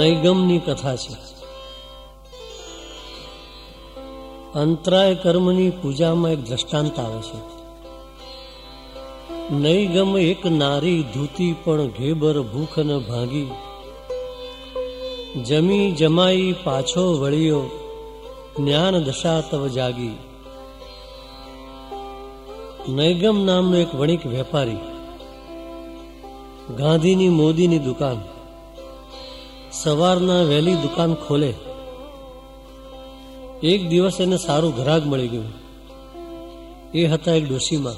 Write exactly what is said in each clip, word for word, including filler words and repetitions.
નૈગમની કથા છે. અંતરાય કર્મની પૂજામાં એક દ્રષ્ટાંત આવે છે. નૈગમ એક નારી ધૂતી પણ ઘેબર ભૂખ ન ભાંગી, જમી જમાઈ પાછો વળ્યો, જ્ઞાન દશા તવ જાગી. નૈગમ નામનો એક વણિક વેપારી, ગાંધીની મોદીની દુકાન, સવારના વહેલી દુકાન ખોલે. એક દિવસ એને સારું ગ્રાહક મળી ગયું. એ હતા એક ડોશીમાં,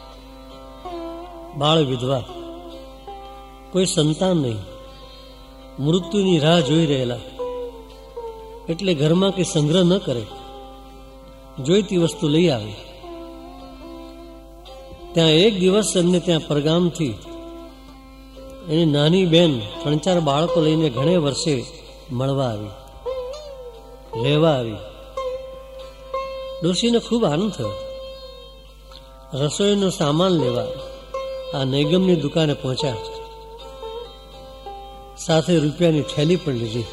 બાળ વિધવા, કોઈ સંતાન નહીં, મૃત્યુની રાહ જોઈ રહેલા. એટલે ઘરમાં કંઈ સંગ્રહ ન કરે, જોઈતી વસ્તુ લઈ આવે. ત્યાં એક દિવસ એમને ત્યાં પરગામથી એની નાની બેન ત્રણ ચાર બાળકો લઈને ઘણે વર્ષે મળવા આવી, રહેવા આવી. ડોશીને ખૂબ આનંદ થયો. રસોઈનો સામાન લેવા આ નૈગમની દુકાને પહોંચ્યા. સાથે રૂપિયાની થેલી પણ લીધી.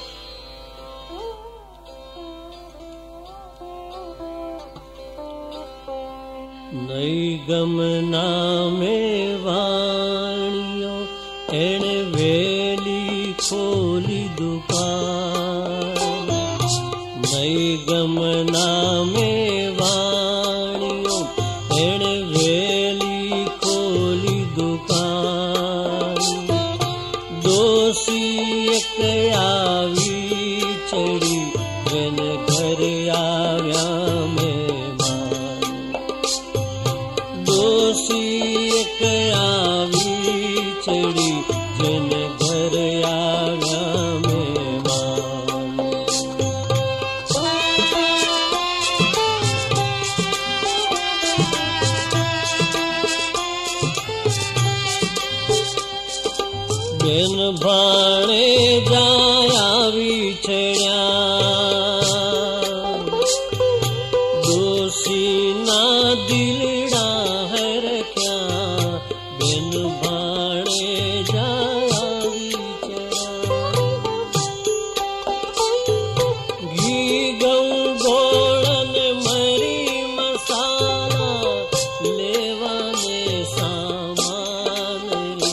નૈગમ નામે વાણિયો એણે વેલી ખોલી દુકાન. નૈગમ નામે વાણિયો એણે વેલી ખોલી દુકાન. દોષી એક આવી ચડી, જેને ઘરે આવ્યા મહેમાન. દોષી એક આવી ચડી, જેને ઘરે આવ્યા મહેમાન. બેન ભાણે જાય આવી ચડ્યા, દોષીના દિલડા હરખ્યા. બેન ભાણે જાય આવી ચડ્યા, ઘી ગૌ ગોળ ને મરી મસાલા લેવાને સામાન રે.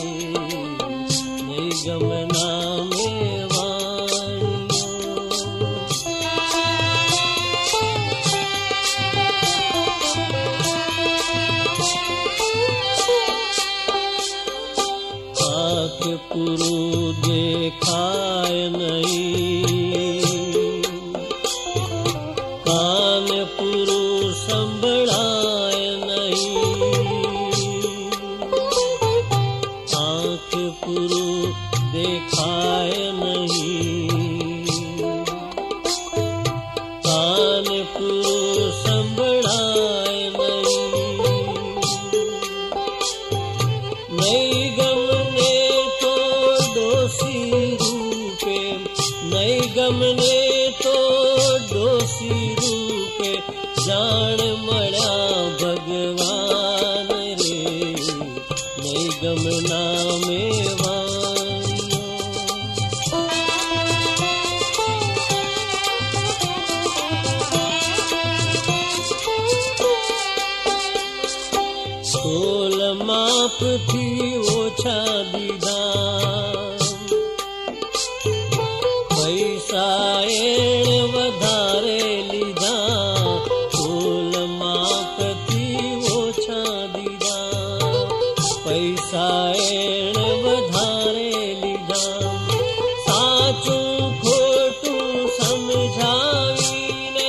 નૈગમ નામે વાણિયો આંખ પૂરું દેખાય નહીં, કાન પૂરું સંભળાય નહીં. આંખ પૂરું દેખાય નહીં, કાન પૂરું સંભળાય નહીં. નૈગમને તો ડોશી રૂપે, નૈગમને તો ડોશી રૂપે જાણ મળ્યા ભગવાન રે. નૈગમ નામે વાણિયો સોલ માપથી ઓછા દીધા, પૈસા એણે વધારે લીધા. સોલ માપથી ઓછા દીધા, પૈસા એણે વધારે લીધા. સાચું ખોટું સમજાવીને,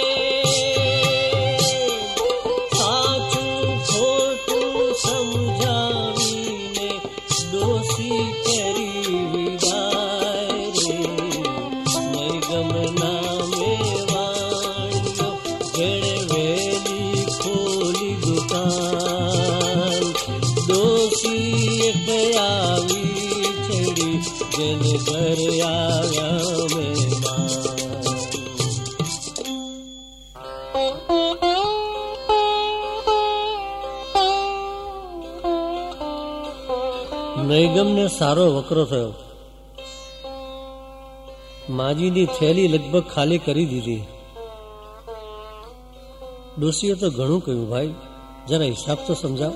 સાચું ખોટું સમજાવીને દોષી કરી વિદાય રે. નૈગમ નામે વાણિયો જેણે વેલી ખોલી દુકાન. દોષી એક આવી ચડી, જેને ઘરે આવ્યા મહેમાન. નૈગમને સારો વકરો થયો. માજીની થેલી લગભગ ખાલી કરી દીધી. ડોશીએ તો ઘણું કહ્યું, ભાઈ જરા હિસાબ તો સમજાવ.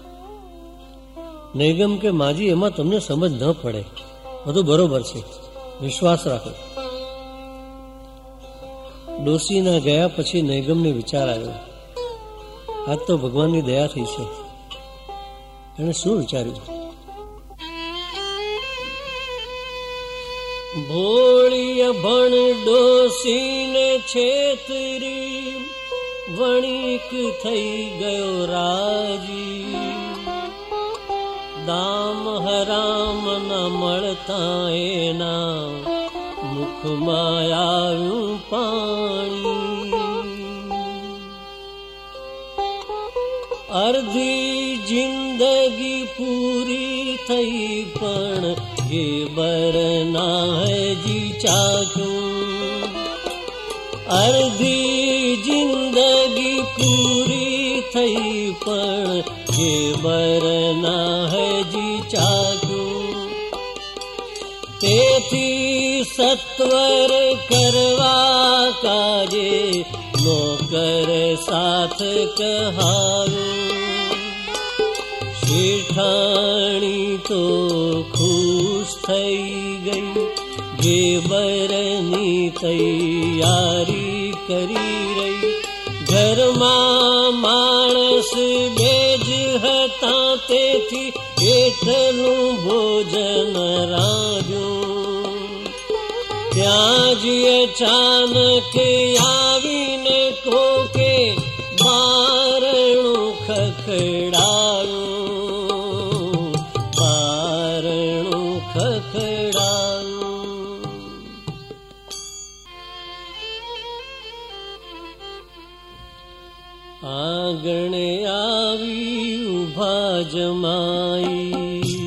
નૈગમ કે માજી એમાં તમને સમજ ન પડે, બધું બરોબર છે, વિશ્વાસ રાખો. ડોશીના ગયા પછી નૈગમને વિચાર આવ્યો, આજ તો ભગવાનની દયા થઈ છે. એણે શું વિચાર્યું? ભોળિય ભણ ડોશીને છેતરી વણિક થઈ ગયો રાજી. દામ હરામ ન મળતા એના મુખમાં આવ્યું પાણી. અડધી જિંદગી પૂરી થઈ પણ એ બરના હજી ચાખ્યું. અડધી જિંદગી પૂરી થઈ પણ એ બરના હજી ચાખ્યું. તેથી સત્વર કરવા કાજે નોકર સાથ કહારું. શેઠાણી તો ખુશ થઈ ગઈ, ઘેબરની તૈયારી કરી રહી. ઘરમાં માણસ બે જ હતા, તેથી એટલું ભોજન રાંધ્યું. ત્યાં જ અચાનક આવીને કોકે બારણું ખખડાયું. બારણું ખખડાયું. આંગણે આવી ઉભા જમાઈ.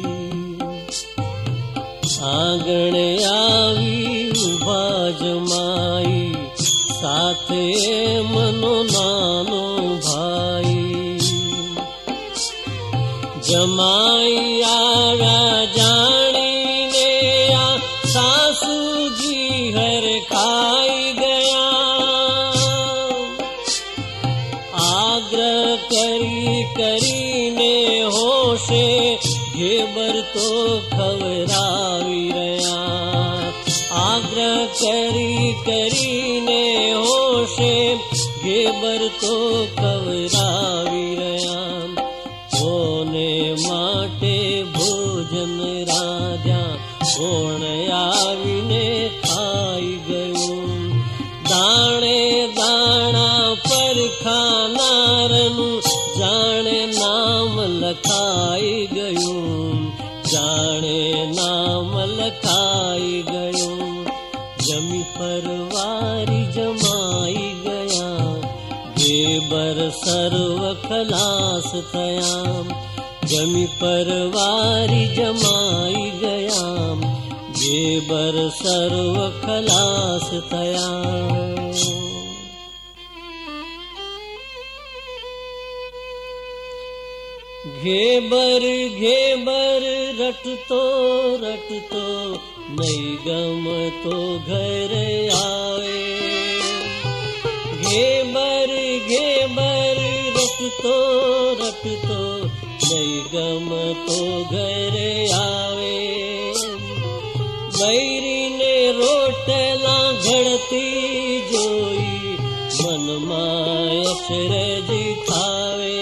આંગણે આવી ઉભા જમાઈ, સાથે મનો નાનો ભાઈ. જમાઈ આવ્યા જાણીને આ સાસુજી હરખાઈ ગયા. આગ્રહ કરી કરીને હોશે ઘેબર તો ખવરાવી રહ્યા. આગ્રહ કરી કરીને હોશે ઘેબર તો ખવરાવી રહ્યા. કોને માટે ભોજન રાધ્યા, કોણ આવીને ખાઈ ગયું. દાણે દાણા પર ખાનારનું જાણે નામ લખાઈ ગયું. જાણે નામ લખાઈ ગયું. જમી પરવારી જમાઈ ગયા, ઘેબર સર્વ ખલાસ થયા. જમી પરવારી જમાઈ ગયા, ઘેબર સર્વ ખલાસ થયા. ઘેબર ઘેબર રટતો રટતો નૈગમ તો ઘર આવે. ઘેબર ઘેબર રટતો રટતો નૈગમ તો ઘર આવે. બૈરીને રોટલા ઘડતી જોઈ મનમાં અચરજ થાવે.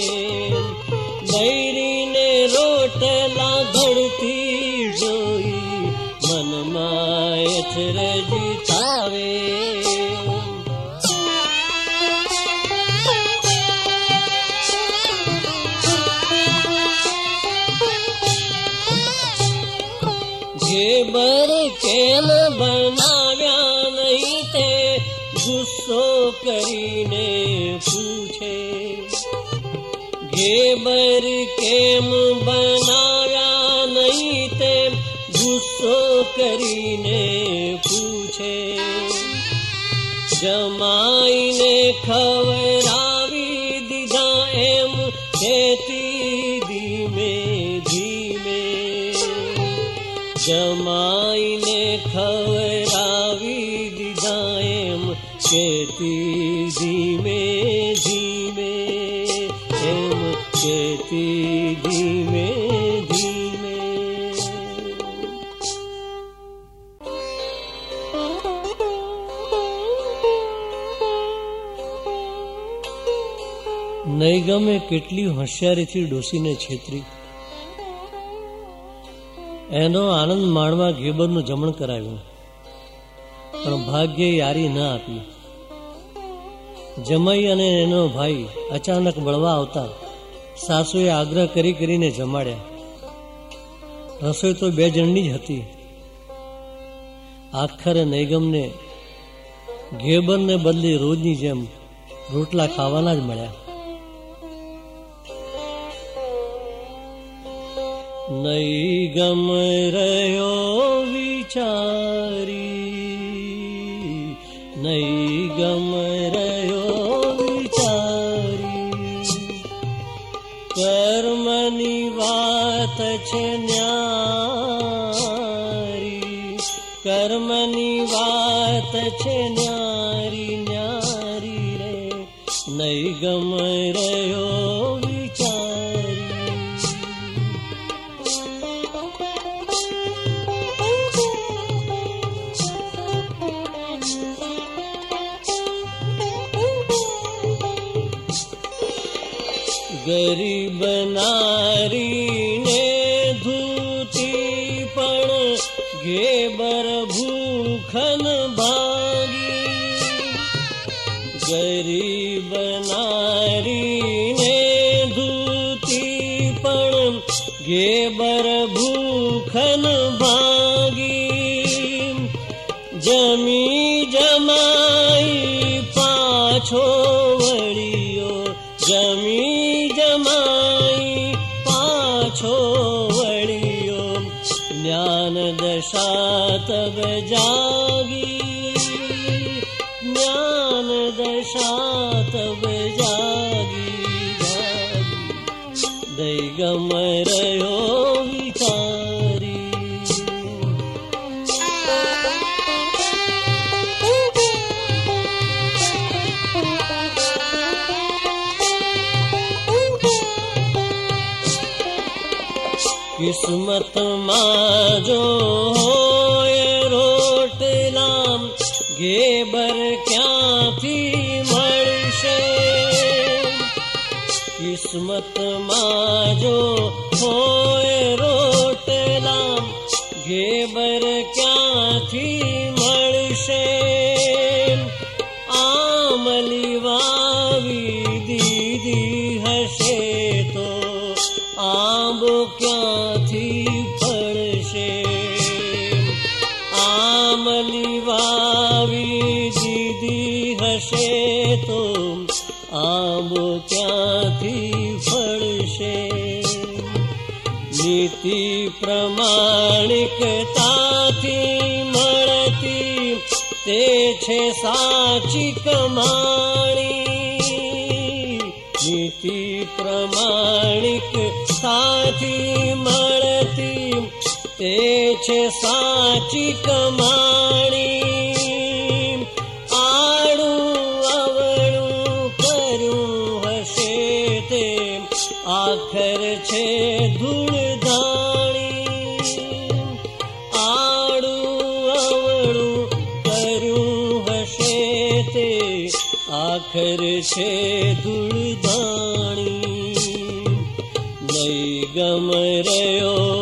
બૈરીને રોટલા ઘડતી જોઈ મનમાં અચરજ થાવે. ઘેબર કેમ બનાવ્યા નહીં તે ગુસ્સો કરીને પૂછે. ઘેબર કેમ બનાવ્યા નહીં તે ગુસ્સો કરીને પૂછે. જમાઈને ખવરાવી દીધા એમ કહેતી ધીમે ધીમે. જમાઈને ખવરા एम केती धीमे धीमे, एम केती धीमे धीमे। નહીં ગમે કેટલી હોશિયારીથી ડોસીને છેતરી, એનો આનંદ માણવા ગેબરનું જમણ કરાવ્યું, પણ ભાગ્યે યારી ન આપી. જમાઈ અને એનો ભાઈ અચાનક બળવા આવતા સાસુએ આગ્રહ કરી કરીને જમાડ્યા. રસોઈ તો બે જણની જ હતી. આખરે નૈગમને ગેબરને બદલે રોજની જેમ રોટલા ખાવાના જ મળ્યા. નૈગમ રહ્યો વિચારી, નૈગમ રહ્યો વિચારી, કર્મની વાત છે ન્યારી, કર્મની વાત છે ન્યારી ન્યારી રે, નૈગમ રહ્યો વિચારી. ગરીબ નારીને ધૂતી પણ ગેબર ભૂખન ભાગી, ગરીબ નારીને ધૂતી પણ ગેબર ભૂખન ભાગી, જમી જમાઈ પાછો વળ્યો, જમી જમાઈ પાછો વળ્યો, જ્ઞાન દશા તબ જાગી, જ્ઞાન દશા તબ જાગી જાગી, દૈગમ રહ્યો વિચારી. કિસ્મતમાં જો હોય રોટલા, ગેબર ક્યાંથી મળશે? કિસ્મતમાં જો હોય રોટલા, ગેબર ક્યાંથી મળશે? આમલી વાવી દીધી હશે તો આંબો ક્યાંથી ફળશે? આમલી વાવી દીધી હશે તો આંબો ક્યાંથી ફળશે? નીતિ પ્રમાણિકતાથી મળતી તે છે સાચી કમાણી, નીતિ પ્રમાણિક સાથી મળતી તે છે સાચી કમાણી. આડું અવળું કર્યું હશે તે આખર છે ધૂળધાણી, આડું અવળું કર્યું હશે તે આખર છે ધૂળધાણી. નૈગમ રહ્યો